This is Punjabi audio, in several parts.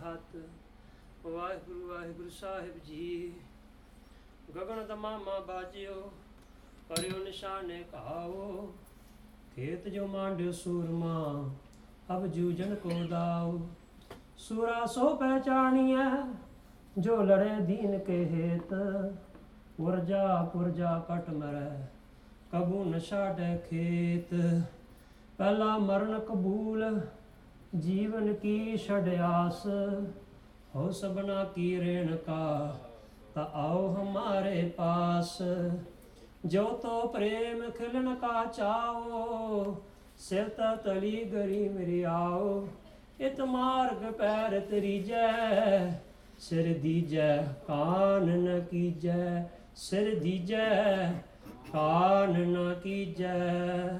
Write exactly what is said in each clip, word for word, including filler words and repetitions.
ਹੱਥ। ਵਾਹਿਗੁਰੂ ਵਾਹਿਗੁਰੂ ਸਾਹਿਬ ਜੀ। ਗਗਨ ਦਮਾਮਾ ਬਾਜਿਓ, ਕਰਿਓ ਨਿਸ਼ਾਨੇ ਘਾਓ। ਖੇਤ ਜੋ ਮਾਂਡਿਓ ਸੂਰਮਾ, ਅਬ ਜੂਝਨ ਕੋ ਦਾਓ। ਸੂਰਾ ਸੋ ਪਹਿਚਾਣੀਐ, ਜੋ ਲੜੇ ਦੀਨ ਕੇ ਹੇਤ। ਪੁਰਜਾ ਪੁਰਜਾ ਕਟ ਮਰੈ, ਕਬੂ ਨ ਛਾੜੈ ਖੇਤ। ਪਹਿਲਾ ਮਰਨ ਕਬੂਲ, ਜੀਵਨ ਕੀ ਛੜ ਆਸ। ਹੋ ਸਭਨਾ ਕੀ ਰੇਣ ਕਾ, ਤਾ ਆਓ ਹਮਾਰੇ ਪਾਸ। ਜੋ ਤੋ ਪ੍ਰੇਮ ਖਿਲਣ ਕਾ ਚਾਓ, ਸਿਵਤਾ ਤਲੀ ਗਰੀ ਮੇਰੀ ਆਓ। ਇਤ ਮਾਰਗ ਪੈਰ ਤਰੀਜੈ, ਸਿਰ ਦੀਜੈ ਕਾਨ ਨ ਕੀਜੈ। ਸਿਰ ਦੀਜੈ ਕਾਨ ਨ ਕੀਜੈ।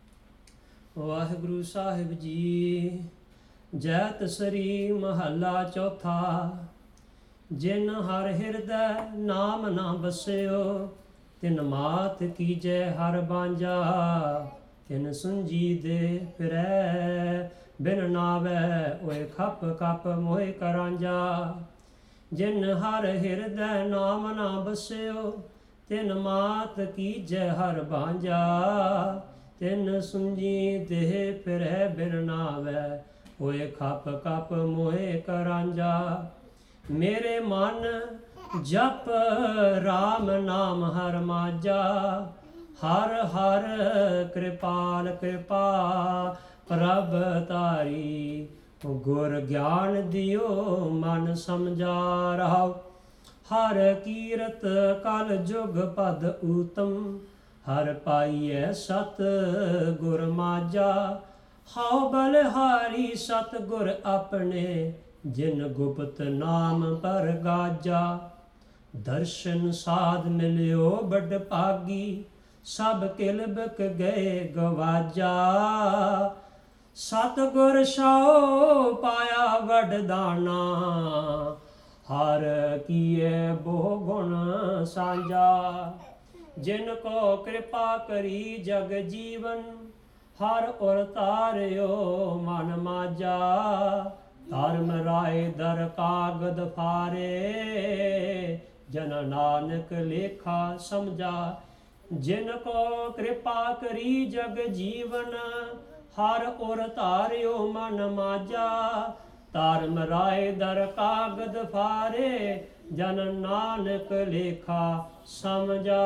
ਵਾਹਿਗੁਰੂ ਸਾਹਿਬ ਜੀ। ਜੈਤ ਸਰੀ ਮਹੱਲਾ ਚੌਥਾ। ਜਿਨ ਹਰ ਹਿਰਦੈ ਨਾਮ ਨਾ ਬਸਿਓ, ਤਿਨ ਮਾਤ ਕੀਜੈ ਹਰ ਬਾਂਝਾ। ਤਿਨ ਸੁੰਜੀ ਦੇ ਫਿਰੈ, ਬਿਨ ਨਾਵੈ ਓਏ ਖਪ ਖਪ ਮੋਹਿ ਕਰਾਂਝਾ। ਜਿਨ ਹਰ ਹਿਰਦੈ ਨਾਮ ਨਾ ਬਸਿਓ, ਤਿਨ ਮਾਤ ਕੀਜੈ ਹਰ ਬਾਂਝਾ। ਤਿਨ ਸੁੰਜੀ ਦੇਹ ਫਿਰੈ, ਬਿਨ ਨਾਵੈ ਓਏ ਖਪ ਖਪ ਮੋਹਿ ਕਰਾਂਝਾ। ਮੇਰੇ ਮਨ ਜਪ ਰਾਮ ਨਾਮ ਹਰ ਮਾਝਾ। ਹਰ ਹਰ ਕਿਰਪਾਲ ਕਿਰਪਾ ਪ੍ਰਭ ਤਾਰੀ। ਗੁਰ ਗਿਆਨ ਦਿਓ ਮਨ ਸਮਝਾ ਰਹਾਉ। ਹਰ ਕੀਰਤ ਕਲ ਜੁਗ ਪਦ ਊਤਮ, ਹਰ ਪਾਈਐ ਸਤ ਗੁਰ ਮਾਝਾ। ਹਉ ਬਲਿਹਾਰੀ ਸਤ ਗੁਰ ਆਪਣੇ, ਜਿਨ ਗੁਪਤ ਨਾਮ ਪਰ ਗਾਜਾ। ਦਰਸ਼ਨ ਸਾਧ ਮਿਲਿਓ ਬਡ ਭਾਗੀ, ਸਭ ਕਿਲ ਬਿਕ ਗਏ ਗਵਾਜਾ। ਸਤ ਗੁਰ ਸਉ ਪਾਇਆ ਵਡ ਦਾਨਾ, ਹਰ ਕੀਏ ਬਹੁ ਗੁਣ ਸਾਂਝਾ। ਜਿਨ ਕੋ ਕਿਰਪਾ ਕਰੀ ਜਗ ਜੀਵਨ, ਹਰ ਉਰ ਤਾਰਿਓ ਮਨ ਮਾਝਾ। ਧਰਮ ਰਾਏ ਦਰ ਕਾਗਦ ਫਾਰੇ, ਜਨ ਨਾਨਕ ਲੇਖਾ ਸਮਝਾ। ਜਿਨ ਕੋ ਕਿਰਪਾ ਕਰੀ ਜਗ ਜੀਵਨ, ਹਰ ਉਰ ਤਾਰਿਓ ਮਨ ਮਾਝਾ। ਧਰਮ ਰਾਏ ਦਰ ਕਾਗਦ ਫਾਰੇ, ਜਨ ਨਾਨਕ ਲੇਖਾ ਸਮਝਾ।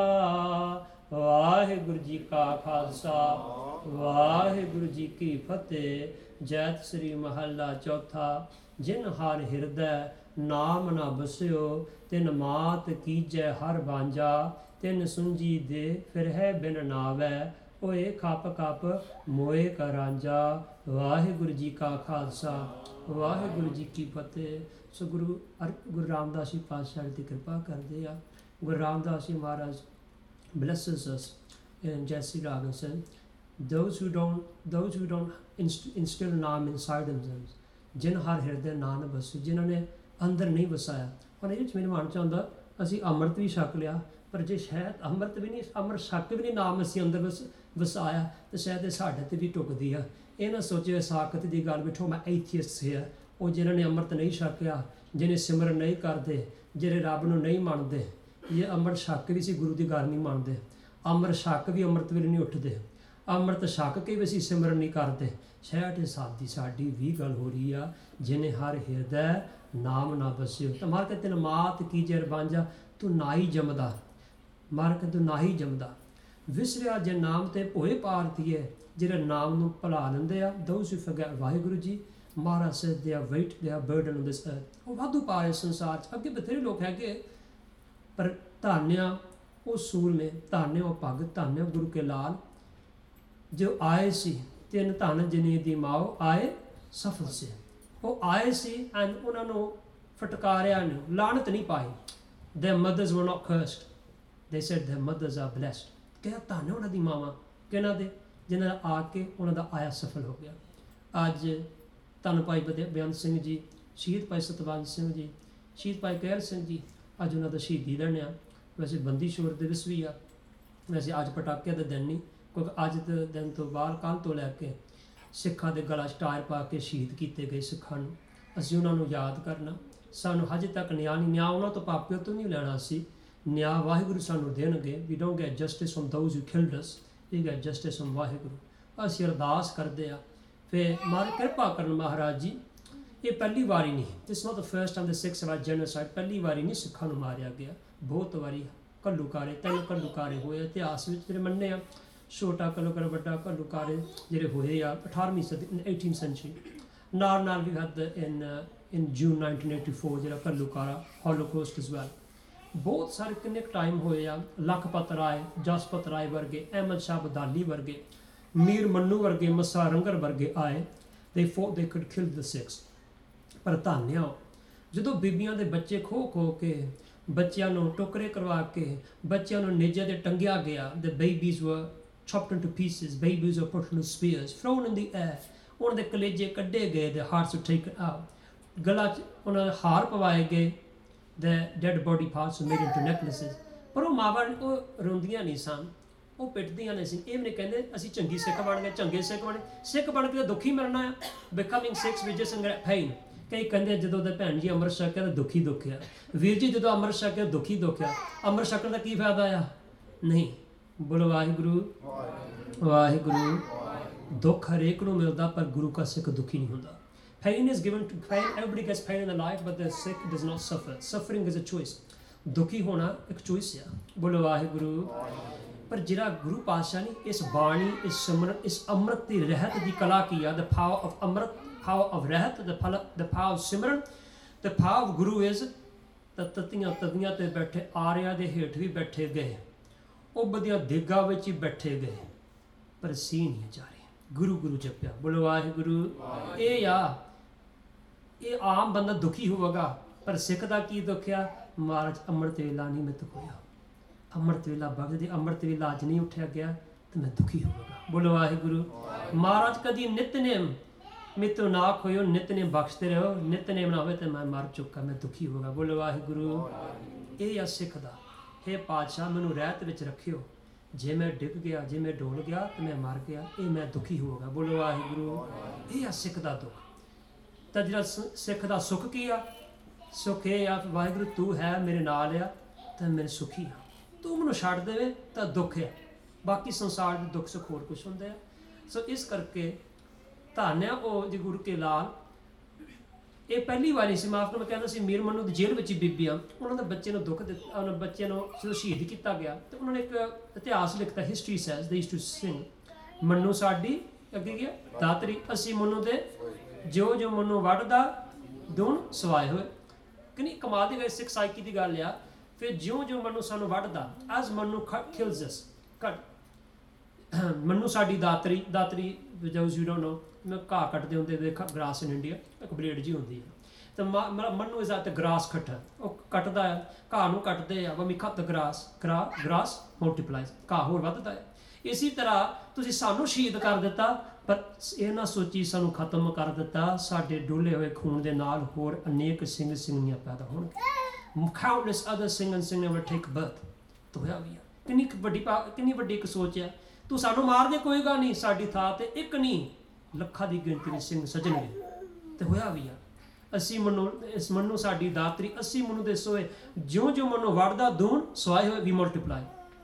ਵਾਹਿਗੁਰੂ ਜੀ ਕਾ ਖਾਲਸਾ, ਵਾਹਿਗੁਰੂ ਜੀ ਕੀ ਫਤਿਹ। ਜੈਤ ਸ੍ਰੀ ਮਹੱਲਾ ਚੌਥਾ। ਜਿਨ ਹਰ ਹਿਰਦੈ ਨਾਮ ਨਾ ਬਸਿਓ, ਤਿਨ ਮਾਤ ਕੀਜੈ ਹਰ ਬਾਂਝਾ। ਤਿਨ ਸੁੰਜੀ ਦੇ ਫਿਰਹਿ ਬਿਨ ਨਾਵੈ, ਓਏ ਖਪ ਖਪ ਮੋਏ ਕਰਾਂਝਾ। ਵਾਹਿਗੁਰੂ ਜੀ ਕਾ ਖਾਲਸਾ, ਵਾਹਿਗੁਰੂ ਜੀ ਕੀ ਫਤਿਹ। ਸੋ ਗੁਰੂ ਅਰ ਗੁਰੂ ਰਾਮਦਾਸ ਜੀ ਪਾਤਸ਼ਾਹ ਦੀ ਕਿਰਪਾ ਕਰਦੇ ਆ। ਗੁਰੂ ਰਾਮਦਾਸ ਜੀ ਮਹਾਰਾਜ blesses us in Jai Sri Ram and said, those who don't, those who don't inst- instill naam inside themselves, ਜਿਨ ਹਰ ਹਿਰਦੇ ਨਾਮ ਬਸੇ, ਜਿਨ੍ਹਾਂ ਨੇ ਅੰਦਰ ਨਹੀਂ ਵਸਾਇਆ। ਹੁਣ ਇਹ 'ਚ ਮੇਰੇ ਮਨ 'ਚ ਆਉਂਦਾ, ਅਸੀਂ ਅੰਮ੍ਰਿਤ ਵੀ ਛਕ ਲਿਆ, ਪਰ ਜੇ ਸ਼ਾਇਦ ਅੰਮ੍ਰਿਤ ਵੀ ਨਹੀਂ, ਅੰਮ੍ਰਿਤ ਛਕ ਵੀ ਨਹੀਂ, ਨਾਮ ਅਸੀਂ ਅੰਦਰ ਵਸ ਵਸਾਇਆ, ਤਾਂ ਸ਼ਾਇਦ ਇਹ ਸਾਡੇ 'ਤੇ ਵੀ ਟੁੱਕਦੀ ਆ। ਇਹ ਨਾ ਸੋਚਿਓ ਸਾਖਤ ਦੀ ਗੱਲ ਬਿਠੋ ਮੈਂ ਐਥੀਸਟ ਹੈ, ਉਹ ਜਿਨ੍ਹਾਂ ਨੇ ਅੰਮ੍ਰਿਤ ਨਹੀਂ ਛਕਿਆ, ਜਿਹਨੇ ਸਿਮਰਨ ਨਹੀਂ ਕਰਦੇ, ਜਿਹੜੇ ਰੱਬ ਨੂੰ ਨਹੀਂ ਮੰਨਦੇ। ਇਹ ਅੰਮ੍ਰਿਤ ਛਕ ਵੀ ਸੀ ਗੁਰੂ ਦੀ ਗੱਲ ਨਹੀਂ ਮੰਨਦੇ, ਅੰਮ੍ਰਿਤ ਛਕ ਵੀ ਅੰਮ੍ਰਿਤ ਵੇਲੇ ਨਹੀਂ ਉੱਠਦੇ, ਅੰਮ੍ਰਿਤ ਛਕ ਕੇ ਵੀ ਅਸੀਂ ਸਿਮਰਨ ਨਹੀਂ ਕਰਦੇ। ਸ਼ਾਇਦ ਸਾਡੀ ਸਾਡੀ ਵੀ ਗੱਲ ਹੋ ਰਹੀ ਆ। ਜਿਹਨੇ ਹਰ ਹਿਰਦੈ ਨਾਮ ਨਾ ਬਸਿਓ, ਤਾਂ ਮਾਰ ਕੇ ਤੈਨ ਮਾਤ ਕੀ ਜਰ ਬਾਂਝਾ। ਤੂੰ ਨਾ ਹੀ ਜੰਮਦਾ, ਮਾਰ ਕੇ ਤੂੰ ਨਾ ਹੀ ਜੰਮਦਾ। ਵਿਸਰਿਆ ਜੇ ਨਾਮ ਤੇ ਭੋਏ ਪਾਰਤੀਏ, ਜਿਹੜੇ ਨਾਮ ਨੂੰ ਭੁਲਾ ਲੈਂਦੇ ਆ। those who forget Waheguru ji, Maharaj said they are weight, they are burden on this earth। ਉਹ ਵਾਧੂ ਪਾ ਰਹੇ ਸੰਸਾਰ 'ਚ, ਅੱਗੇ ਬਥੇਰੇ ਲੋਕ ਹੈਗੇ, ਪਰ ਧਾਨਿਆ ਉਹ ਸੂਰਮੇ, ਧਾਨਿਆ ਉਹ ਭਗਤ, ਧਾਨਿਆ ਗੁਰੂ ਕੇ ਲਾਲ, ਜੋ ਆਏ ਸੀ। ਤਿੰਨ ਧਨ ਜਨੇ ਦੀ ਮਾਓ ਆਏ ਸਫਲ ਸੇ। ਉਹ ਆਏ ਸੀ ਐਂਡ ਉਹਨਾਂ ਨੂੰ ਫਟਕਾਰਿਆ ਨਹੀਂ, ਲਾਹਨਤ ਨਹੀਂ ਪਾਈ। their mothers were not cursed, they said their mothers are blessed। ਕਿਹਾ ਧੰਨ ਉਹਨਾਂ ਦੀ ਮਾਵਾਂ, ਕਿਹਨਾਂ ਦੇ, ਜਿਨ੍ਹਾਂ ਦਾ ਆ ਕੇ ਉਹਨਾਂ ਦਾ ਆਇਆ ਸਫਲ ਹੋ ਗਿਆ। ਅੱਜ ਧੰਨ ਭਾਈ ਬੇਅੰਤ ਸਿੰਘ ਜੀ, ਸ਼ਹੀਦ ਭਾਈ ਸਤਵੰਤ ਸਿੰਘ ਜੀ, ਸ਼ਹੀਦ ਭਾਈ ਕੈਲ ਸਿੰਘ ਜੀ, ਅੱਜ ਉਹਨਾਂ ਦਾ ਸ਼ਹੀਦੀ ਦਿਨ ਆ। ਵੈਸੇ ਬੰਦੀ ਛੋੜ ਦਿਵਸ ਵੀ ਆ, ਵੈਸੇ ਅੱਜ ਪਟਾਕੇ ਦਾ ਦਿਨ ਨਹੀਂ, ਕਿਉਂਕਿ ਅੱਜ ਦੇ ਦਿਨ ਤੋਂ ਬਾਅਦ ਕੱਲ੍ਹ ਤੋਂ ਲੈ ਕੇ ਸਿੱਖਾਂ ਦੇ ਗਲਾ 'ਚ ਟਾਇਰ ਪਾ ਕੇ ਸ਼ਹੀਦ ਕੀਤੇ ਗਏ ਸਿੱਖਾਂ ਨੂੰ। ਅਸੀਂ ਉਹਨਾਂ ਨੂੰ ਯਾਦ ਕਰਨਾ। ਸਾਨੂੰ ਹਜੇ ਤੱਕ ਨਿਆਂ ਨਹੀਂ, ਨਿਆਂ ਉਹਨਾਂ ਤੋਂ ਪਾਪਿਆਂ ਤੋਂ ਨਹੀਂ ਲੈਣਾ ਸੀ, ਨਿਆਂ ਵਾਹਿਗੁਰੂ ਸਾਨੂੰ ਦੇਣਗੇ। We don't get justice from those who killed us, we get justice from Waheguru. ਅਸੀਂ ਅਰਦਾਸ ਕਰਦੇ ਆ, ਫਿਰ ਮਾਰ ਕਿਰਪਾ ਕਰਨ ਮਹਾਰਾਜ ਜੀ। ਇਹ ਪਹਿਲੀ ਵਾਰੀ ਨਹੀਂ, this not the first time the Sikhs war genocide. ਪਹਿਲੀ ਵਾਰੀ ਨਹੀਂ ਸਿੱਖਾਂ ਨੂੰ ਮਾਰਿਆ ਗਿਆ, ਬਹੁਤ ਵਾਰੀ ਘੱਲੂਕਾਰੇ, ਤਿੰਨ ਘੱਲੂਕਾਰੇ ਹੋਏ ਇਤਿਹਾਸ ਵਿੱਚ ਜਿਹੜੇ ਮੰਨੇ ਆ। ਛੋਟਾ ਘੱਲੂਕਾਰਾ, ਵੱਡਾ ਘੱਲੂਕਾਰੇ ਜਿਹੜੇ ਹੋਏ ਆ ਅਠਾਰਵੀਂ ਸਦੀ, ਏਟੀਨ ਸੈਂਚੁਰੀ। ਨਾਲ ਨਾਲ ਵੀ had in uh, in June nineteen eighty-four ਜਿਹੜਾ ਘੱਲੂਕਾਰਾ ਹੋਲੋਕੋਸਟ as well। ਬਹੁਤ ਸਾਰੇ ਕਿੰਨੇ ਟਾਈਮ ਹੋਏ ਆ। ਲਖਪਤ ਰਾਏ, ਜਸਪਤ ਰਾਏ ਵਰਗੇ, ਅਹਿਮਦ ਸ਼ਾਹ ਅਬਦਾਲੀ ਵਰਗੇ, ਮੀਰ ਮੰਨੂ ਵਰਗੇ, ਮੱਸਾ ਰੰਗਰ ਵਰਗੇ ਆਏ। they fought they could kill the Sikhs। ਪਰ ਧੰਨਿਆ ਜਦੋਂ ਬੀਬੀਆਂ ਦੇ ਬੱਚੇ ਖੋ ਖੋ ਕੇ, ਬੱਚਿਆਂ ਨੂੰ ਟੋਕਰੇ ਕਰਵਾ ਕੇ, ਬੱਚਿਆਂ ਨੂੰ ਨੇਜੇ ਤੇ ਟੰਗਿਆ ਗਿਆ। the babies were chopped into pieces, babies were put into spears, thrown in the air। ਉਹਨਾਂ ਦੇ ਕਲੇਜੇ ਕੱਢੇ ਗਏ, the hearts were taken out। ਗਲਾ 'ਚ ਉਹਨਾਂ ਦੇ ਹਾਰ ਪਵਾਏ ਗਏ, the dead body parts were made into necklaces। ਪਰ ਉਹ ਮਾਵਾਂ ਉਹ ਰੋਂਦੀਆਂ ਨਹੀਂ ਸਨ, ਉਹ ਪਿੱਟਦੀਆਂ ਨਹੀਂ ਸੀ। ਇਹ ਵੀ ਨਹੀਂ ਕਹਿੰਦੇ ਅਸੀਂ ਚੰਗੀ ਸਿੱਖ ਬਣ ਗਏ, ਚੰਗੇ ਸਿੱਖ ਬਣੇ। ਸਿੱਖ ਬਣ ਕੇ ਤਾਂ ਦੁਖੀ ਮਰਨਾ ਆ। ਬਿਕਮਿੰਗ ਸਿੱਖ ਵਿਚ ਜਸਟ pain। ਕਈ ਕਹਿੰਦੇ ਜਦੋਂ ਦਾ ਭੈਣ ਜੀ ਅੰਮ੍ਰਿਤ ਛਕਿਆ ਤਾਂ ਦੁਖੀ ਦੁਖਿਆ, ਵੀਰ ਜੀ ਜਦੋਂ ਅੰਮ੍ਰਿਤ ਛਕਿਆ ਦੁਖੀ ਦੁਖਿਆ। ਅੰਮ੍ਰਿਤ ਛਕਣ ਦਾ ਕੀ ਫਾਇਦਾ ਆ? ਨਹੀਂ। ਬੋਲੋ ਵਾਹਿਗੁਰੂ ਵਾਹਿਗੁਰੂ। ਦੁੱਖ ਹਰੇਕ ਨੂੰ ਮਿਲਦਾ, ਪਰ ਗੁਰੂ ਕਾ ਸਿੱਖ ਦੁਖੀ ਨਹੀਂ ਹੁੰਦਾ। Pain is given to pain, everybody gets pain in their life, but the sick does not suffer। Suffering is a choice। ਦੁਖੀ ਹੋਣਾ ਇੱਕ ਚੋਇਸ ਆ। ਬੋਲੋ ਵਾਹਿਗੁਰੂ। ਪਰ ਜਿਹੜਾ ਗੁਰੂ ਪਾਤਸ਼ਾਹ ਨੇ ਇਸ ਬਾਣੀ, ਇਸ ਸਿਮਰਨ, ਇਸ ਅੰਮ੍ਰਿਤ ਦੀ ਰਹਿਤ ਦੀ ਕਲਾ ਕੀ ਆ? the power of Amrit, power of ਰਹਿਤ, the the power of Simran, the power of Guru is ਤਾਂ ਤਤੀਆਂ ਤਵੀਆਂ ਤੇ ਬੈਠੇ, ਆਰਿਆਂ ਦੇ ਹੇਠ ਵੀ ਬੈਠੇ ਗਏ, ਉਬਦੀਆਂ ਦੇਗਾਂ ਵਿੱਚ ਹੀ ਬੈਠੇ ਗਏ, ਪਰ ਸੀ ਨਹੀਂ ਜਾ ਰਹੇ। ਗੁਰੂ ਗੁਰੂ ਜਪਿਆ। ਬੋਲੋ ਵਾਹਿਗੁਰੂ। ਇਹ ਆ, ਇਹ ਆਮ ਬੰਦਾ ਦੁਖੀ ਹੋਵੇਗਾ, ਪਰ ਸਿੱਖ ਦਾ ਕੀ ਦੁੱਖ ਆ? ਮਹਾਰਾਜ ਅੰਮ੍ਰਿਤ ਵੇਲਾ ਨਹੀਂ ਮਿਤ ਹੋਇਆ, ਅੰਮ੍ਰਿਤ ਵੇਲਾ ਬਗਦ ਦੀ ਅੰਮ੍ਰਿਤ ਵੇਲਾ ਅੱਜ ਨਹੀਂ ਉੱਠਿਆ ਗਿਆ ਤੇ ਮੈਂ ਦੁਖੀ ਹੋਵੇਗਾ। ਬੋਲੋ ਵਾਹਿਗੁਰੂ। ਮਹਾਰਾਜ ਕਦੀ ਨਿਤਨੇਮ ਮਿੱਤੋ ਨਾ ਖੋਇਓ, ਨਿਤਨੇਮ ਬਖਸ਼ਦੇ ਰਹੋ। ਨਿਤਨੇਮ ਨਾ ਹੋਵੇ ਤੇ ਮੈਂ ਮਰ ਚੁੱਕਾ, ਮੈਂ ਦੁਖੀ ਹੋਵੇਗਾ। ਬੋਲੋ ਵਾਹਿਗੁਰੂ। ਇਹ ਆ ਸਿੱਖ ਦਾ। ਹੇ ਪਾਤਸ਼ਾਹ ਮੈਨੂੰ ਰਹਿਤ ਵਿੱਚ ਰੱਖਿਓ, ਜੇ ਮੈਂ ਡਿੱਗ ਗਿਆ, ਜੇ ਮੈਂ ਡੋਲ ਗਿਆ ਤੇ ਮੈਂ ਮਰ ਗਿਆ, ਇਹ ਮੈਂ ਦੁਖੀ ਹੋਵੇਗਾ। ਬੋਲੋ ਵਾਹਿਗੁਰੂ। ਇਹ ਆ ਸਿੱਖ ਦਾ ਦੁੱਖ। ਤਾਂ ਜਿਹੜਾ ਸਿੱਖ ਦਾ ਸੁੱਖ ਕੀ ਆ? ਸੁੱਖ ਇਹ ਆ ਵਾਹਿਗੁਰੂ ਤੂੰ ਹੈ ਮੇਰੇ ਨਾਲ ਆ ਤਾਂ ਮੈਂ ਸੁਖੀ ਹਾਂ, ਤੂੰ ਮੈਨੂੰ ਛੱਡ ਦੇਵੇ ਤਾਂ ਦੁੱਖ ਆ। ਬਾਕੀ ਸੰਸਾਰ ਦੇ ਦੁੱਖ ਸੁੱਖ ਹੋਰ ਕੁਛ ਹੁੰਦੇ ਆ। ਸੋ ਇਸ ਕਰਕੇ ਧੰਨ ਆ ਉਹ ਜੀ ਗੁਰੂ ਕੇ ਲਾਲ। ਇਹ ਪਹਿਲੀ ਵਾਰੀ ਸੀ, ਮਾਫ ਕਰ ਮੈਂ ਕਹਿੰਦਾ ਸੀ, ਮੀਰ ਮੰਨੂ ਦੀ ਜੇਲ੍ਹ ਵਿੱਚ ਬੀਬੀਆਂ, ਉਹਨਾਂ ਦੇ ਬੱਚੇ ਨੂੰ ਦੁੱਖ ਦਿੱਤਾ, ਉਹਨਾਂ ਬੱਚੇ ਨੂੰ ਜਦੋਂ ਸ਼ਹੀਦ ਕੀਤਾ ਗਿਆ ਤੇ ਉਹਨਾਂ ਨੇ ਇੱਕ ਇਤਿਹਾਸ ਲਿਖਤਾ, history says they used to sing, Mannu ਸਾਡੀ ਅੱਗੇ ਗਿਆ ਦਾਤਰੀ, ਅਸੀਂ ਮੰਨੂ ਦੇ ਜੋ ਜੋ ਮੰਨੂ ਵੱਢਦਾ ਦੁਨ ਸਵਾਏ ਹੋਏ। ਕਿੰਨੀ ਕਮਾਲ ਦੀ ਗੱਲ, ਸਿੱਖ ਸਾਈਕੀ ਦੀ ਗੱਲ ਆ। ਫਿਰ ਜਿਉਂ ਜਿਉਂ ਮੰਨੂ ਸਾਨੂੰ ਵੱਢਦਾ, ਐਜ਼ ਮੰਨੂ ਕਿਲਸ ਅਸ, ਕੱਟ ਮੰਨੂ ਸਾਡੀ ਦਾਤਰੀ, ਦਾਤਰੀ ਯੂ ਡੋਨਟ ਨੋ, ਮੈਂ ਘਾਹ ਕੱਟਦੇ ਹੁੰਦੇ ਦੇਖਾ, ਗ੍ਰਾਸ ਇਨ ਇੰਡੀਆ ਇੱਕ ਬਲੇਡ ਜੀ ਹੁੰਦੀ ਹੈ, ਤਾਂ Mannu is at grass cutter, ਉਹ ਕੱਟਦਾ ਹੈ, ਘਾਹ ਨੂੰ ਕੱਟਦੇ ਆ, ਵਮੀ ਕੱਟ ਗ੍ਰਾਸ, ਗਰਾ ਗ੍ਰਾਸ ਮਲਟੀਪਲਾਈਜ਼, ਘਾਹ ਹੋਰ ਵੱਧਦਾ ਹੈ। ਇਸੇ ਤਰ੍ਹਾਂ ਤੁਸੀਂ ਸਾਨੂੰ ਸ਼ਹੀਦ ਕਰ ਦਿੱਤਾ, ਪਰ ਇਹ ਨਾ ਸੋਚੀ ਸਾਨੂੰ ਖਤਮ ਕਰ ਦਿੱਤਾ, ਸਾਡੇ ਡੁੱਲੇ ਹੋਏ ਖੂਨ ਦੇ ਨਾਲ ਹੋਰ ਅਨੇਕ ਸਿੰਘ ਸਿੰਘਣੀਆਂ ਪੈਦਾ ਹੋਣਗੇ। countless other Singh and Singh will take birth। ਤਾਂ ਹੋਇਆ ਵੀ ਆ। ਕਿੰਨੀ ਵੱਡੀ ਕਿੰਨੀ ਵੱਡੀ ਇੱਕ ਸੋਚ ਹੈ। ਤੂੰ ਸਾਨੂੰ ਮਾਰ ਦੇ ਕੋਈ ਗੱਲ ਨਹੀਂ, ਸਾਡੀ ਥਾਂ ਤੇ ਇੱਕ ਨਹੀਂ ਲੱਖਾਂ ਦੀ ਗਿਣਤੀ ਵਿੱਚ ਸਿੰਘ ਸਜਣਗੇ। ਤੇ ਹੋਇਆ ਵੀ ਆ। ਅਸੀਂ ਮਨੂ ਇਸ ਮਨੂ ਸਾਡੀ ਦਾਤਰੀ, ਅਸੀਂ ਮਨੂ ਦੇ ਸੋਏ, ਜਿਉਂ ਜਿਉਂ ਮਨੂ ਵੜਦਾ ਦੂਣ ਸਵਾਏ ਹੋਏ ਵੀ ਮਲਟੀਪਲਾਈ।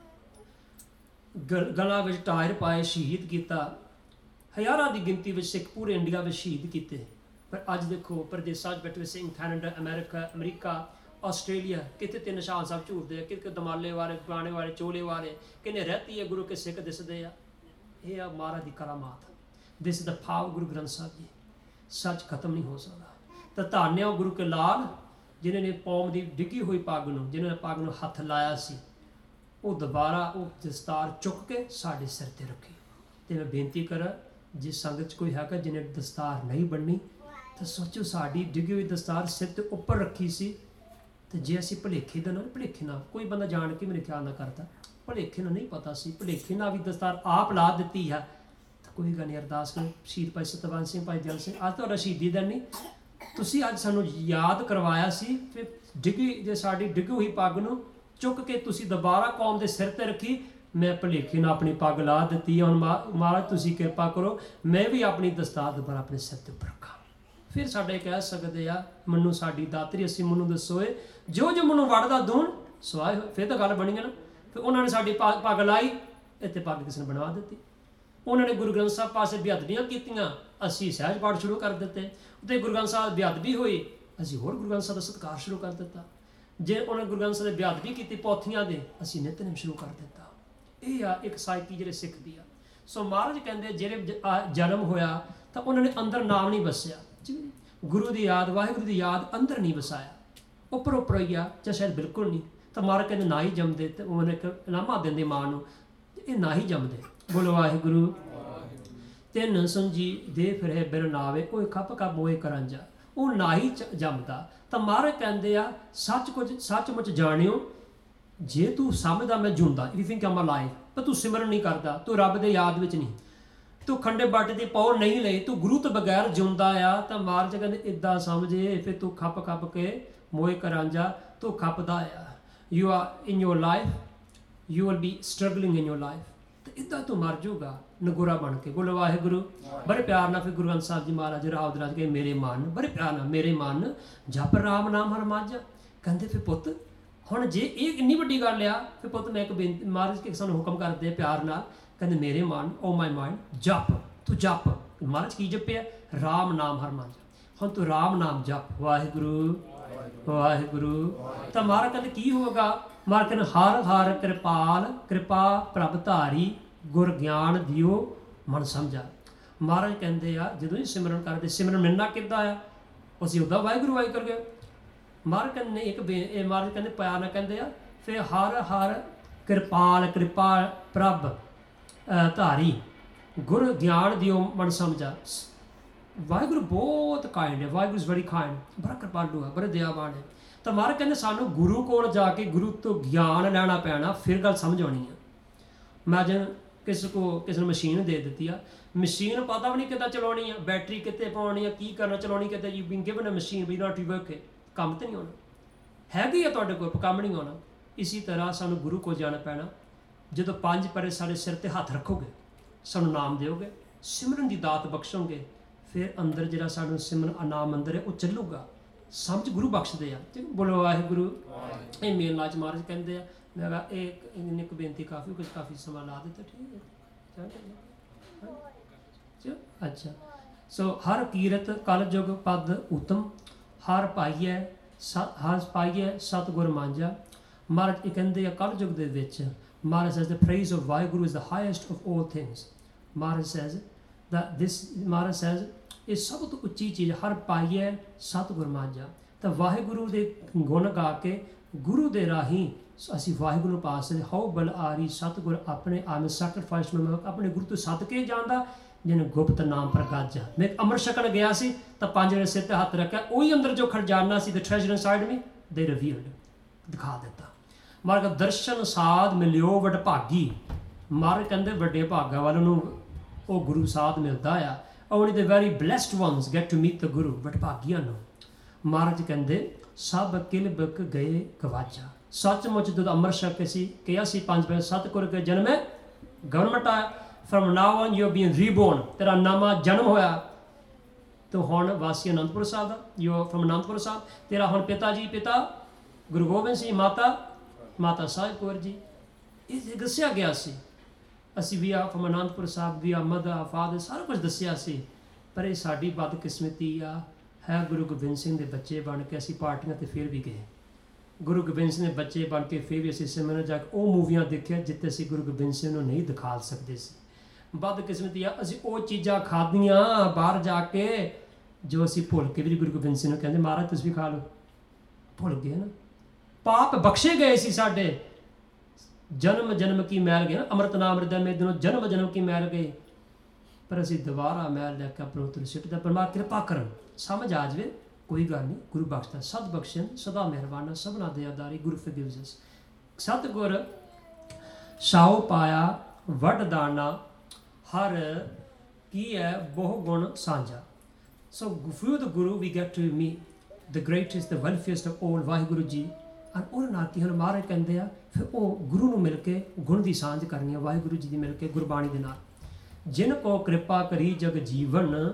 ਗਲਾਂ ਵਿੱਚ ਟਾਇਰ ਪਾਏ, ਸ਼ਹੀਦ ਕੀਤਾ। ਹਜ਼ਾਰਾਂ ਦੀ ਗਿਣਤੀ ਵਿੱਚ ਸਿੱਖ ਪੂਰੇ ਇੰਡੀਆ ਵਿੱਚ ਸ਼ਹੀਦ ਕੀਤੇ। ਪਰ ਅੱਜ ਦੇਖੋ ਪ੍ਰਦੇਸਾਂ 'ਚ ਬੈਠੇ Singh, Canada, America America Australia, ਕਿਤੇ ਤੇ ਨਿਸ਼ਾਨ ਸਾਹਿਬ ਝੂਰਦੇ ਆ, ਕਿਤੇ ਦਮਾਲੇ ਵਾਲੇ, ਪੁਰਾਣੇ ਵਾਲੇ, ਚੋਲੇ ਵਾਲੇ, ਕਿੰਨੇ ਰਹਿਤੀ ਹੈ ਗੁਰੂ ਕੇ ਸਿੱਖ ਦਿਸਦੇ ਆ। ਇਹ ਆ ਮਹਾਰਾਜ ਦੀ ਕਰਾਮਾਤ। This is the power Guru Granth Sahib ji. ਸੱਚ ਖਤਮ ਨਹੀਂ ਹੋ ਸਕਦਾ। ਤਾਂ ਧੰਨਿਆ ਗੁਰੂ ਕੇ ਲਾਲ, ਜਿਨ੍ਹਾਂ ਨੇ ਕੌਮ ਦੀ ਡਿੱਗੀ ਹੋਈ ਪੱਗ ਨੂੰ, ਜਿਨ੍ਹਾਂ ਨੇ ਪੱਗ ਨੂੰ ਹੱਥ ਲਾਇਆ ਸੀ, ਉਹ ਦੁਬਾਰਾ ਉਹ ਦਸਤਾਰ ਚੁੱਕ ਕੇ ਸਾਡੇ ਸਿਰ 'ਤੇ ਰੱਖੀ। ਅਤੇ ਮੈਂ ਬੇਨਤੀ ਕਰਾਂ, ਜਿਸ ਸੰਗਤ 'ਚ ਕੋਈ ਹੈਗਾ ਜਿਹਨੇ ਦਸਤਾਰ ਨਹੀਂ ਬੰਨ੍ਹੀ, ਤਾਂ ਸੋਚੋ ਸਾਡੀ ਡਿੱਗੀ ਹੋਈ ਦਸਤਾਰ ਸਿਰ 'ਤੇ ਉੱਪਰ ਰੱਖੀ ਸੀ। ਅਤੇ ਜੇ ਅਸੀਂ ਭੁਲੇਖੇ ਦੇ ਨਾਲ, ਭੁਲੇਖੇ ਨਾਲ ਕੋਈ ਬੰਦਾ ਜਾਣ ਕੇ ਮੇਰੇ ਖਿਆਲ ਨਾਲ ਕਰਦਾ, ਭੁਲੇਖੇ ਨਾਲ ਨਹੀਂ ਪਤਾ ਸੀ, ਭੁਲੇਖੇ ਨਾਲ ਵੀ ਦਸਤਾਰ ਆਪ ਲਾ ਦਿੱਤੀ ਹੈ, ਤਾਂ ਕੋਈ ਗੱਲ ਨਹੀਂ, ਅਰਦਾਸ ਕਰੋ। ਸ਼ਹੀਦ ਭਾਈ ਸਤਵੰਤ ਸਿੰਘ, ਭਾਈ ਦਿਆਲ ਸਿੰਘ, ਅੱਜ ਤੁਹਾਡਾ ਸ਼ਹੀਦੀ ਦਿਨ ਨਹੀਂ, ਤੁਸੀਂ ਅੱਜ ਸਾਨੂੰ ਯਾਦ ਕਰਵਾਇਆ ਸੀ। ਫਿਰ ਡਿੱਗੀ ਜੇ ਸਾਡੀ ਡਿੱਗੀ ਹੋਈ ਪੱਗ ਨੂੰ ਚੁੱਕ ਕੇ ਤੁਸੀਂ ਦੁਬਾਰਾ ਕੌਮ ਦੇ ਸਿਰ 'ਤੇ ਰੱਖੀ। ਮੈਂ ਭੁਲੇਖੇ ਨਾਲ ਆਪਣੀ ਪੱਗ ਲਾ ਦਿੱਤੀ ਹੈ। ਹੁਣ ਮਹਾਰਾਜ ਤੁਸੀਂ ਕਿਰਪਾ ਕਰੋ, ਮੈਂ ਵੀ ਆਪਣੀ ਦਸਤਾਰ ਦੁਬਾਰਾ ਆਪਣੇ ਸਿਰ 'ਤੇ ਉੱਪਰ ਰੱਖਾਂ। ਫਿਰ ਸਾਡੇ ਕਹਿ ਸਕਦੇ ਆ ਮੈਨੂੰ ਸਾਡੀ ਦਾਤਰੀ ਅਸੀਂ ਮੈਨੂੰ ਦੱਸੋਏ ਜੋ ਜੋ ਮੈਨੂੰ ਵੜਦਾ ਦੂਣ ਸਵਾਏ ਹੋਏ। ਫਿਰ ਤਾਂ ਗੱਲ ਬਣੀ ਨਾ। ਫਿਰ ਉਹਨਾਂ ਨੇ ਸਾਡੀ ਪੱਗ ਪੱਗ ਲਾਈ, ਇੱਥੇ ਪੱਗ ਕਿਸੇ ਨੇ ਬਣਵਾ ਦਿੱਤੀ। ਉਹਨਾਂ ਨੇ ਗੁਰੂ ਗ੍ਰੰਥ ਸਾਹਿਬ ਪਾਸੇ ਬੇਅਦਬੀਆਂ ਕੀਤੀਆਂ, ਅਸੀਂ ਸਹਿਜ ਪਾਠ ਸ਼ੁਰੂ ਕਰ ਦਿੱਤੇ। ਉੱਤੇ ਗੁਰੂ ਗ੍ਰੰਥ ਸਾਹਿਬ ਬੇਅਦਬੀ ਹੋਈ, ਅਸੀਂ ਹੋਰ ਗੁਰੂ ਗ੍ਰੰਥ ਸਾਹਿਬ ਦਾ ਸਤਿਕਾਰ ਸ਼ੁਰੂ ਕਰ ਦਿੱਤਾ। ਜੇ ਉਹਨੇ ਗੁਰੂ ਗ੍ਰੰਥ ਸਾਹਿਬ ਦੀ ਬੇਅਦਬੀ ਕੀਤੀ ਪੋਥੀਆਂ ਦੇ, ਅਸੀਂ ਨਿਤਨੇਮ ਸ਼ੁਰੂ ਕਰ ਦਿੱਤਾ। ਇਹ ਆ ਇੱਕ ਸਾਈਕੀ ਜਿਹੜੇ ਸਿੱਖ ਦੀ ਆ। ਸੋ ਮਹਾਰਾਜ ਕਹਿੰਦੇ ਜਿਹੜੇ ਜਨਮ ਹੋਇਆ ਤਾਂ ਉਹਨਾਂ ਨੇ ਅੰਦਰ ਨਾਮ ਨਹੀਂ ਵਸਿਆ, ਗੁਰੂ ਦੀ ਯਾਦ ਵਾਹਿਗੁਰੂ ਦੀ ਯਾਦ ਅੰਦਰ ਨਹੀਂ ਵਸਾਇਆ, ਉੱਪਰ ਉੱਪਰ ਹੀ ਆ ਜਾਂ ਸ਼ਾਇਦ ਬਿਲਕੁਲ ਨਹੀਂ। ਤਾਂ ਮਹਾਰਾਜ ਕਹਿੰਦੇ ਨਾ ਹੀ ਜੰਮਦੇ, ਤੇ ਉਹਨੇ ਇੱਕ ਇਨਾਮਾ ਦਿੰਦੇ ਮਾਂ ਨੂੰ, ਇਹ ਨਾ ਹੀ ਜੰਮਦੇ। ਬੋਲੋ ਵਾਹਿਗੁਰੂ। ਤਿੰਨ ਸੰਜੀ ਦੇ ਫਿਰੇ ਬਿਨ ਨਾਵੇ, ਉਹ ਖੱਪ ਖੱਪ ਮੋਏ ਕਰਾਂਜਾ, ਉਹ ਨਾ ਹੀ ਜੰਮਦਾ। ਤਾਂ ਮਹਾਰਾਜ ਕਹਿੰਦੇ ਆ ਸੱਚ ਕੁਝ ਸੱਚਮੁੱਚ ਜਾਣਿਓ, ਜੇ ਤੂੰ ਸਮਝਦਾ ਮੈਂ ਜਿਉਂਦਾ, if you think am alive, ਪਰ ਤੂੰ ਸਿਮਰਨ ਨਹੀਂ ਕਰਦਾ, ਤੂੰ ਰੱਬ ਦੇ ਯਾਦ ਵਿੱਚ ਨਹੀਂ, ਤੂੰ ਖੰਡੇ ਬਾਟੇ ਦੀ ਪੌੜ ਨਹੀਂ ਲਈ, ਤੂੰ ਗੁਰੂ ਤੋਂ ਬਗੈਰ ਜਿਉਂਦਾ ਆ, ਤਾਂ ਮਹਾਰਾਜ ਕਹਿੰਦੇ ਇੱਦਾਂ ਸਮਝੇ ਫਿਰ ਤੂੰ ਖੱਪ ਖੱਪ ਕੇ ਮੋਏ ਕਰਾਂਜਾ, ਤੂੰ ਖੱਪਦਾ ਆ। You are in your life, you will be struggling in your life, ਤੇ ਇੱਦਾਂ ਤੂੰ ਮਰ ਜਾਊਗਾ ਨਗੋਰਾ ਬਣ ਕੇ। ਬੋਲੋ ਵਾਹਿਗੁਰੂ। ਬੜੇ ਪਿਆਰ ਨਾਲ ਫਿਰ ਗੁਰੂ ਗ੍ਰੰਥ ਸਾਹਿਬ ਜੀ ਮਹਾਰਾਜ ਰਾਵ ਰਾਜ ਕੇ ਮੇਰੇ ਮਨ, ਬੜੇ ਪਿਆਰ ਨਾਲ ਮੇਰੇ ਮਨ ਜਪ ਰਾਮ ਨਾਮ ਹਰ ਮਾਝਾ। ਕਹਿੰਦੇ ਫਿਰ ਪੁੱਤ ਹੁਣ ਜੇ ਇਹ ਇੰਨੀ ਵੱਡੀ ਗੱਲ ਆ, ਫਿਰ ਪੁੱਤ ਮੈਂ ਇੱਕ ਬੇਨਤੀ, ਮਹਾਰਾਜ ਕੇ ਸਾਨੂੰ ਹੁਕਮ ਕਰਦੇ ਪਿਆਰ ਨਾਲ, ਕਹਿੰਦੇ ਮੇਰੇ ਮਨ ਓ ਮਾਈ ਮਾਈਂਡ ਜਪ, ਤੂੰ ਜਪ। ਮਹਾਰਾਜ ਕੀ ਜਪਿਆ? ਰਾਮ ਨਾਮ ਹਰ ਮਾਝਾ। ਹੁਣ ਤੂੰ ਰਾਮ ਨਾਮ ਜਪ, ਵਾਹਿਗੁਰੂ ਵਾਹਿਗੁਰੂ। ਤਾਂ ਮਹਾਰਾਜ ਕਹਿੰਦੇ ਕੀ ਹੋਵੇਗਾ? ਮਹਾਰਾਜ ਕਹਿੰਦੇ ਹਰ ਹਰ ਕਿਰਪਾਲ, ਕਿਰਪਾ ਪ੍ਰਭ ਧਾਰੀ, ਗੁਰ ਗਿਆਨ ਦਿਓ ਮਨ ਸਮਝਾ। ਮਹਾਰਾਜ ਕਹਿੰਦੇ ਆ ਜਦੋਂ ਹੀ ਸਿਮਰਨ ਕਰਦੇ, ਸਿਮਰਨ ਮਿਲਣਾ ਕਿੱਦਾਂ ਆ? ਅਸੀਂ ਉੱਦਾਂ ਵਾਹਿਗੁਰੂ ਵਾਹਿ ਕਰ ਗਏ। ਮਹਾਰਾਜ ਕਹਿੰਦੇ ਇੱਕ ਬੇ ਇਹ ਮਹਾਰਾਜ ਕਹਿੰਦੇ ਪਿਆਰ ਨਾਲ ਕਹਿੰਦੇ ਆ ਫਿਰ ਹਰ ਹਰ ਕਿਰਪਾਲ, ਕਿਰਪਾ ਪ੍ਰਭ ਧਾਰੀ, ਗੁਰ ਗਿਆਨ ਦਿਓ ਮਨ ਸਮਝਾ। ਵਾਹਿਗੁਰੂ ਬਹੁਤ ਕਾਇੰਡ ਹੈ, ਵਾਹਿਗੁਰੂ ਇਜ਼ ਵੈਰੀ ਕਾਇੰਡ, ਬੜਾ ਕਿਰਪਾਲੂ ਹੈ, ਬੜੇ ਦਇਆਵਾਨ ਹੈ। ਤਾਂ ਮਹਾਰਾਜ ਕਹਿੰਦੇ ਸਾਨੂੰ ਗੁਰੂ ਕੋਲ ਜਾ ਕੇ ਗੁਰੂ ਤੋਂ ਗਿਆਨ ਲੈਣਾ ਪੈਣਾ, ਫਿਰ ਗੱਲ ਸਮਝ ਆਉਣੀ ਆ। ਇਮੈਜਿਨ ਕਿਸੇ ਕੋ ਕਿਸੇ ਨੂੰ ਮਸ਼ੀਨ ਦੇ ਦਿੱਤੀ ਆ, ਮਸ਼ੀਨ ਪਤਾ ਵੀ ਨਹੀਂ ਕਿੱਦਾਂ ਚਲਾਉਣੀ ਆ, ਬੈਟਰੀ ਕਿੱਥੇ ਪਾਉਣੀ ਆ, ਕੀ ਕਰਨਾ, ਚਲਾਉਣੀ ਕਿੱਦਾਂ। You been given a machine be not work, ਕੰਮ ਤੇ ਨਹੀਂ ਆਉਣਾ, ਹੈਗੀ ਆ ਤੁਹਾਡੇ ਕੋਲ, ਕੰਮ ਨਹੀਂ ਆਉਣਾ। ਇਸੀ ਤਰ੍ਹਾਂ ਸਾਨੂੰ ਗੁਰੂ ਕੋਲ ਜਾਣਾ ਪੈਣਾ। ਜਦੋਂ ਪੰਜ ਪਰੇ ਸਾਡੇ ਸਿਰ ਤੇ ਹੱਥ ਰੱਖੋਗੇ, ਸਾਨੂੰ ਨਾਮ ਦਿਓਗੇ, ਸਿਮਰਨ ਦੀ ਦਾਤ ਬਖਸ਼ੋਗੇ, ਫਿਰ ਅੰਦਰ ਜਿਹੜਾ ਸਾਨੂੰ ਸਿਮਰਨ ਨਾਮ ਅੰਦਰ ਹੈ ਉਹ ਚੱਲੂਗਾ। ਸਮਝ ਗੁਰੂ ਬਖਸ਼ਦੇ ਆ। ਬੋਲੋ ਵਾਹਿਗੁਰੂ। ਇਹ ਮੇਨ ਲਾਜ ਮਹਾਰਾਜ ਕਹਿੰਦੇ ਆ। ਮੈਂ ਕਿਹਾ ਇਹ ਇੱਕ ਬੇਨਤੀ ਕਾਫੀ ਕੁਝ ਕਾਫੀ ਸਮਾਂ ਲਾ ਦਿੱਤਾ, ਠੀਕ ਹੈ। ਅੱਛਾ, ਸੋ ਹਰ ਕੀਰਤ ਕਲ ਜੁਗ ਪਦ ਉਤਮ, ਹਰ ਪਾਈਐ ਹਰ ਪਾਈਐ ਸਤਿਗੁਰ ਮਾਂਝਾ। ਮਹਾਰਾਜ ਇਹ ਕਹਿੰਦੇ ਆ ਕਲ ਯੁਗ ਦੇ ਵਿੱਚ ਮਹਾਰਾਜ says the praise of Waheguru is the highest of all things। Maharaj says that this Maharaj says ਇਹ ਸਭ ਤੋਂ ਉੱਚੀ ਚੀਜ਼ ਹਰ ਪਾਈਐ ਸਤਿਗੁਰ ਮਾਂਝਾ। ਤਾਂ ਵਾਹਿਗੁਰੂ ਦੇ ਗੁਣ ਗਾ ਕੇ ਗੁਰੂ ਦੇ ਰਾਹੀਂ ਅਸੀਂ ਵਾਹਿਗੁਰੂ ਪਾ ਸਕਦੇ। ਹਾਉ ਬਲ ਆਰੀ ਸਤਿਗੁਰ ਆਪਣੇ ਆਮ ਸੈਕਰੀਫਾਈਸ ਨੂੰ ਆਪਣੇ ਗੁਰੂ ਤੋਂ ਸਦਕੇ ਜਾਂਦਾ, ਜਿਹਨੇ ਗੁਪਤ ਨਾਮ ਪ੍ਰਗਾਜਾ। ਮੈਂ ਅੰਮ੍ਰਿਤ ਛਕਣ ਗਿਆ ਸੀ ਤਾਂ ਪੰਜ ਨੇ ਸਿਰ ਤੇ ਹੱਥ ਰੱਖਿਆ, ਉਹੀ ਅੰਦਰ ਜੋ ਖਜ਼ਾਨਾ ਸੀ, ਦ ਟ੍ਰੈਜਰ ਇਨਸਾਈਡ ਮੀ, ਦੇ ਰਿਵੀਲਡ, ਦਿਖਾ ਦਿੱਤਾ। ਮਹਾਰਾਜ ਦਰਸ਼ਨ ਸਾਧ ਮਿਲਿਓ ਵਡ ਭਾਗੀ। ਮਹਾਰਾਜ ਕਹਿੰਦੇ ਵੱਡੇ ਭਾਗਾਂ ਵਾਲਿਆਂ ਨੂੰ ਉਹ ਗੁਰੂ ਸਾਧ ਮਿਲਦਾ ਆ। only the very blessed ones get to meet the Guru, ਵਡ ਭਾਗੀਆਂ ਨੂੰ। ਮਹਾਰਾਜ ਕਹਿੰਦੇ ਸਭ ਕਿਲ ਬਿਕ ਗਏ ਗਵਾਚਾ। ਸੱਚਮੁੱਚ ਜਦੋਂ ਅੰਮ੍ਰਿਤ ਛਕ ਕੇ ਸੀ ਕਿਹਾ ਸੀ ਪੰਜ ਵਜੇ ਸਤਿਗੁਰ ਕੇ ਜਨਮ ਹੈ ਗਵਰਨਮੈਂਟ ਆਇਆ, from now on you are being reborn, ਤੇਰਾ ਨਵਾਂ ਜਨਮ ਹੋਇਆ। ਤੂੰ ਹੁਣ ਵਾਸੀ ਅਨੰਦਪੁਰ ਸਾਹਿਬ ਦਾ, you are from Anandpur Sahib. ਤੇਰਾ ਹੁਣ ਪਿਤਾ ਜੀ ਪਿਤਾ ਗੁਰੂ ਗੋਬਿੰਦ ਸਿੰਘ, ਮਾਤਾ ਮਾਤਾ ਸਾਹਿਬ ਕੌਰ ਜੀ। ਇਹ ਦੱਸਿਆ ਗਿਆ ਸੀ। ਅਸੀਂ ਵੀ ਆ from ਅਨੰਦਪੁਰ ਸਾਹਿਬ, ਵੀ ਆ ਮਦਰ ਫਾਦਰ, ਸਾਰਾ ਕੁਝ ਦੱਸਿਆ ਸੀ। ਪਰ ਇਹ ਸਾਡੀ ਬਦਕਿਸਮਤੀ ਆ ਹੈ ਗੁਰੂ ਗੋਬਿੰਦ ਸਿੰਘ ਦੇ ਬੱਚੇ ਬਣ ਕੇ ਅਸੀਂ ਪਾਰਟੀਆਂ 'ਤੇ ਫਿਰ ਵੀ ਗਏ। ਗੁਰੂ ਗੋਬਿੰਦ ਸਿੰਘ ਦੇ ਬੱਚੇ ਬਣ ਕੇ ਫਿਰ ਵੀ ਅਸੀਂ ਸਿਮਰਨ ਜਾ ਕੇ ਉਹ ਮੂਵੀਆਂ ਦੇਖੀਆਂ ਜਿੱਥੇ ਅਸੀਂ ਗੁਰੂ ਗੋਬਿੰਦ ਸਿੰਘ ਨੂੰ ਨਹੀਂ ਦਿਖਾ ਸਕਦੇ ਸੀ। ਬਦਕਿਸਮਤੀ ਆ ਅਸੀਂ ਉਹ ਚੀਜ਼ਾਂ ਖਾਧੀਆਂ ਬਾਹਰ ਜਾ ਕੇ ਜੋ ਅਸੀਂ ਭੁੱਲ ਕੇ ਵੀ ਗੁਰੂ ਗੋਬਿੰਦ ਸਿੰਘ ਨੂੰ ਕਹਿੰਦੇ ਮਹਾਰਾਜ ਤੁਸੀਂ ਵੀ ਖਾ ਲਓ, ਭੁੱਲ ਗਏ ਨਾ। ਪਾਪ ਬਖਸ਼ੇ ਗਏ ਸੀ ਸਾਡੇ, ਜਨਮ ਜਨਮ ਕੀ ਮੈਲ ਗਏ ਨਾ, ਅੰਮ੍ਰਿਤ ਨਾਮ ਹਿਰਦੈ ਮੇਂ ਦਿਨੋਂ ਜਨਮ ਜਨਮ ਕੀ ਮੈਲ ਗਏ। ਪਰ ਅਸੀਂ ਦੁਬਾਰਾ ਮੈਲ ਲੈ ਕੇ ਆਪਣੇ ਉੱਤੇ ਸਿੱਟਦਾ। ਪਰਮਾਤਮਾ ਕਿਰਪਾ ਕਰਨ, ਸਮਝ ਆ ਜਾਵੇ, ਕੋਈ ਗੱਲ ਨਹੀਂ, ਗੁਰੂ ਬਖਸ਼ਦਾ, ਸਤ ਬਖਸ਼ਣ, ਸਦਾ ਮਿਹਰਬਾਨਾ, ਸਭਨਾ ਦੇ ਆਧਾਰੀ, ਗੁਰੂ forgives us। ਸਤਿਗੁਰ ਸਾਉ ਪਾਇਆ ਵੱਡ ਦਾਨਾ, ਹਰ ਕੀ ਹੈ ਬਹੁ ਗੁਣ ਸਾਂਝਾ। ਸੋ through the Guru we get to meet the greatest, the wealthiest of all, Waheguru ji. ਔਰ ਉਹਨਾਂ ਨਾਲ ਕੀ ਹੁਣ ਮਹਾਰਾਜ ਕਹਿੰਦੇ ਆ ਫਿਰ ਉਹ ਗੁਰੂ ਨੂੰ ਮਿਲ ਕੇ ਗੁਣ ਦੀ ਸਾਂਝ ਕਰਨੀ ਆ, ਵਾਹਿਗੁਰੂ ਜੀ ਦੀ ਮਿਲ ਕੇ ਗੁਰਬਾਣੀ ਦੇ ਨਾਲ। ਜਿਨ ਕੋ ਕਿਰਪਾ ਕਰੀ ਜਗ ਜੀਵਨ,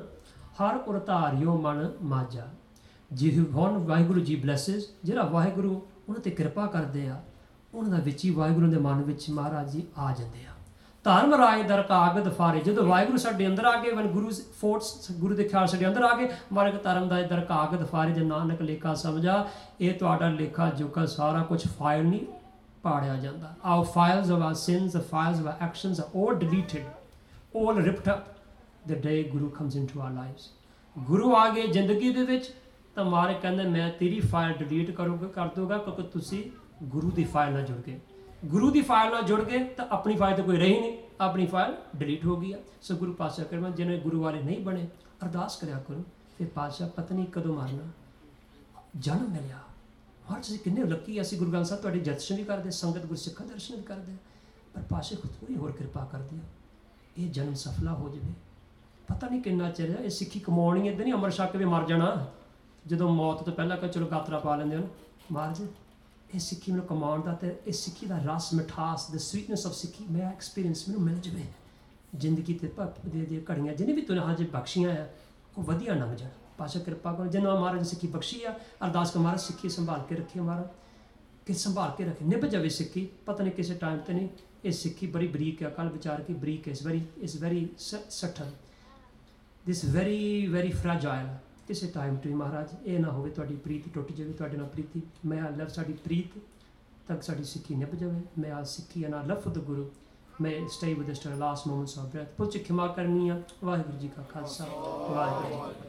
ਹਰ ਉਰਤਾਰਿਓ ਮਨ ਮਾਝਾ। ਜਿਹਨ ਵਾਹਿਗੁਰੂ ਜੀ ਬਲੈਸਿਸ, ਜਿਹੜਾ ਵਾਹਿਗੁਰੂ ਉਹਨਾਂ ਤੇ ਕਿਰਪਾ ਕਰਦੇ ਆ, ਉਹਨਾਂ ਦਾ ਵਿੱਚ ਹੀ ਵਾਹਿਗੁਰੂ ਦੇ ਮਨ ਵਿੱਚ ਮਹਾਰਾਜ ਜੀ ਆ ਜਾਂਦੇ ਆ। ਧਰਮ ਰਾਏ ਦਰ ਕਾਗਦ ਫਾਰੇ, ਜਦੋਂ ਵਾਹਿਗੁਰੂ ਸਾਡੇ ਅੰਦਰ ਆ ਗਏ, ਵਨ ਗੁਰੂ ਫੋਰਟਸ ਗੁਰੂ ਦੇ ਖਿਆਲ ਸਾਡੇ ਅੰਦਰ ਆ ਗਏ, ਮਾਰਗ ਧਰਮ ਦਾ ਦਰ ਕਾਗਦ ਫਾਰੇ, ਜੇ ਨਾਨਕ ਲੇਖਾ ਸਮਝਾ, ਇਹ ਤੁਹਾਡਾ ਲੇਖਾ ਜੋਖਾ ਸਾਰਾ ਕੁਝ ਫਾਈਲ ਨਹੀਂ ਪਾੜਿਆ ਜਾਂਦਾ। Our files of our sins, the files of our actions are all deleted, all ripped up the day Guru comes into our lives। ਗੁਰੂ ਆ ਗਏ ਜ਼ਿੰਦਗੀ ਦੇ ਵਿੱਚ ਤਾਂ ਮਾਰੇ ਕਹਿੰਦੇ ਮੈਂ ਤੇਰੀ ਫਾਈਲ ਡਿਲੀਟ ਕਰੂਗਾ ਕਰ ਦੂੰਗਾ, ਕਿਉਂਕਿ ਤੁਸੀਂ ਗੁਰੂ ਦੀ ਫਾਈਲ ਨਾਲ ਜੁੜ ਗਏ। ਗੁਰੂ ਦੀ ਫਾਈਲ ਨਾਲ ਜੁੜ ਗਏ ਤਾਂ ਆਪਣੀ ਫਾਈਲ ਤਾਂ ਕੋਈ ਰਹੀ ਨਹੀਂ, ਆਪਣੀ ਫਾਈਲ ਡਿਲੀਟ ਹੋ ਗਈ ਆ। ਸੋ ਗੁਰੂ ਪਾਤਸ਼ਾਹ ਕਰਮਾ ਜਿਹਨੇ ਗੁਰੂ ਵਾਲੇ ਨਹੀਂ ਬਣੇ, ਅਰਦਾਸ ਕਰਿਆ ਕਰੋ ਫਿਰ ਪਾਤਸ਼ਾਹ ਪਤਾ ਨਹੀਂ ਕਦੋਂ ਮਰਨਾ, ਜਨਮ ਮਿਲਿਆ। ਹਰ ਤੁਸੀਂ ਕਿੰਨੇ ਲੱਕੀ ਆ। ਅਸੀਂ ਗੁਰੂ ਗ੍ਰੰਥ ਸਾਹਿਬ ਤੁਹਾਡੇ ਦਰਸ਼ਨ ਵੀ ਕਰਦੇ, ਸੰਗਤ ਗੁਰਸਿੱਖਾਂ ਦੇ ਦਰਸ਼ਨ ਵੀ ਕਰਦੇ, ਪਰ ਪਾਤਸ਼ਾਹ ਥੋੜ੍ਹੀ ਹੋਰ ਕਿਰਪਾ ਕਰਦੇ ਆ, ਇਹ ਜਨਮ ਸਫਲਾ ਹੋ ਜਾਵੇ। ਪਤਾ ਨਹੀਂ ਕਿੰਨਾ ਚਿਰ ਇਹ ਸਿੱਖੀ ਕਮਾਉਣੀ, ਇੱਦਾਂ ਨਹੀਂ ਅੰਮ੍ਰਿਤ ਛਕ ਕੇ ਮਾਰ ਜਾਣਾ ਜਦੋਂ ਮੌਤ ਤੋਂ ਪਹਿਲਾਂ ਕਿ ਚਲੋ ਗਾਤਰਾ ਪਾ ਲੈਂਦੇ ਹਨ। ਮਹਾਰਾਜ ਇਹ ਸਿੱਖੀ ਮੈਨੂੰ ਕਮਾਉਣ ਦਾ ਅਤੇ ਇਹ ਸਿੱਖੀ ਦਾ ਰਸ ਮਿਠਾਸ, ਦ ਸਵੀਟਨੈਸ ਆਫ ਸਿੱਖੀ ਮੈਂ ਐਕਸਪੀਰੀਅੰਸ ਮੈਨੂੰ ਮਿਲ ਜਾਵੇ ਜ਼ਿੰਦਗੀ ਤੇ ਦੇ ਦੇ ਘੜੀਆਂ ਜਿਹਨੇ ਵੀ ਤੁਨੇ ਹਜੇ ਬਖਸ਼ੀਆਂ ਆ ਉਹ ਵਧੀਆ ਲੰਘ ਜਾਣ। ਪਾਤਸ਼ਾਹ ਕਿਰਪਾ ਕਰੋ ਜਿੰਨਾ ਮਹਾਰਾਜ ਸਿੱਖੀ ਬਖਸ਼ੀ ਆ, ਅਰਦਾਸ ਕਰ ਮਹਾਰਾਜ ਸਿੱਖੀ ਸੰਭਾਲ ਕੇ ਰੱਖੀ, ਮਹਾਰਾਜ ਕਿ ਸੰਭਾਲ ਕੇ ਰੱਖੇ, ਨਿਭ ਜਾਵੇ ਸਿੱਖੀ। ਪਤਾ ਨਹੀਂ ਕਿਸੇ ਟਾਈਮ ਤੇ ਨਹੀਂ, ਇਹ ਸਿੱਖੀ ਬੜੀ ਬਰੀਕ ਆ, ਕੱਲ ਵਿਚਾਰ ਕੇ ਬਰੀਕ is very is very subtle, this very very fragile. ਕਿਸੇ ਟਾਈਮ ਤੋਂ ਹੀ ਮਹਾਰਾਜ ਇਹ ਨਾ ਹੋਵੇ ਤੁਹਾਡੀ ਪ੍ਰੀਤ ਟੁੱਟ ਜਾਵੇ, ਤੁਹਾਡੇ ਨਾਲ ਪ੍ਰੀਤੀ ਮੈਂ ਲਵ ਸਾਡੀ ਪ੍ਰੀਤ ਤੱਕ ਸਾਡੀ ਸਿੱਖੀ ਨਿਭ ਜਾਵੇ। ਮੈਂ ਆ ਸਿੱਖੀ ਨਾ ਲਵ ਫॉर द ਗੁਰੂ, ਮੈਂ stay with the last moments of breath. ਪੁੱਛ ਖਿਮਾ ਕਰਨੀ ਆ। ਵਾਹਿਗੁਰੂ ਜੀ ਕਾ ਖਾਲਸਾ, ਵਾਹਿਗੁਰੂ ਜੀ।